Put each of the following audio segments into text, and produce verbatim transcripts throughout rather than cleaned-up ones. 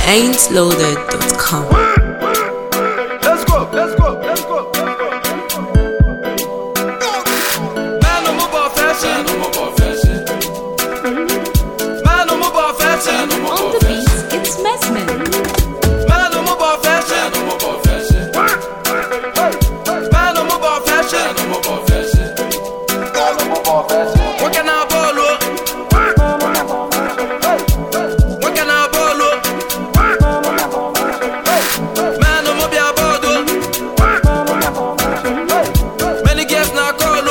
ain't loaded dot com. Let's go, let's go, let's go. Man, no more fashion. No more fashion. Man, no more fashion. On the beat, it's Mesman. Man, no more fashion. No more fashion. Man, no more fashion. No more fashion. No more fashion. What can I bolo? What can I bolo? Man, no more be a bolo. Many guests now call.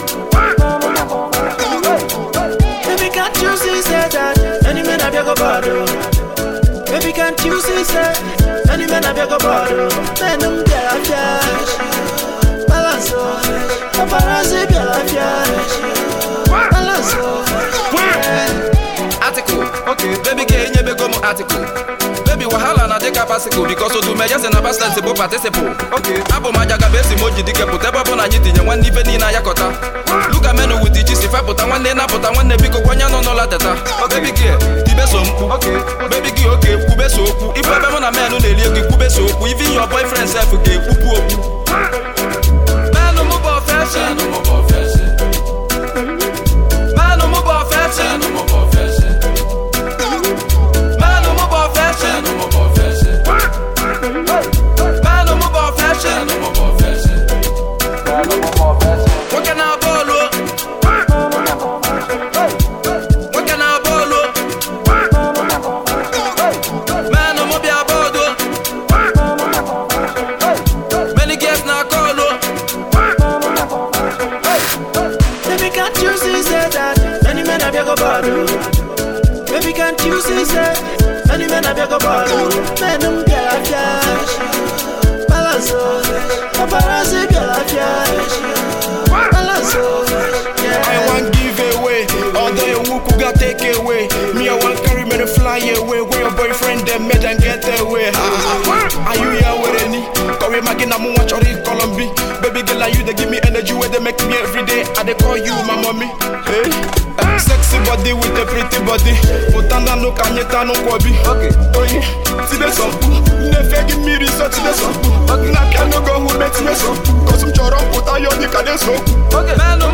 Baby, can't you see that? Any man have your bottle. Baby, can't you see that? Any man have your bottle. Man, I'm there, cash. Balance, paparazzi, be a cash. Balance, article. Okay, baby, get in your big article. Baby, wahala na deka pasico because of the measures and absence of participle. Okay, Abu Majaga base emoji dike put up on a knitting and one even in a yakota. Look at men with the cheese if I put on one day, put on one day because one no no la data. Baby, get the best on. Okay, baby, get okay, Kubeso. If I am a man on the league, Kubeso, even your boyfriend self, okay, Kupu. Man, no more fashion, no more fashion. Man, no more fashion, no more fashion. Man, no more fashion, no more fashion. Man, no more fashion, no more fashion. What can I bolo? What can I bolo? Man, no more be a bolo. Many guests now call. Baby, can't you see that? Any man have your bottle. Baby, can't you see that? Any man have your bottle. Man, I'm get cash. Balance, paparazzi get cash. Balance, I want give away. Although you who got take away. Me, I want carry me to fly away. Where your boyfriend them made and get away. Are you here with any? Call me again, I'm watch on the Colombia. Baby girl, you they give me energy where they make me every day. I they call you my mommy. Hey, uh, sexy body with a pretty body. Mutanda no kanyeta no kwabi. Okay, oh yeah, see the song. Never give me research the song. Okay, na piano go who makes me so. Cause I'm choro put on your dick and so. Okay, man, no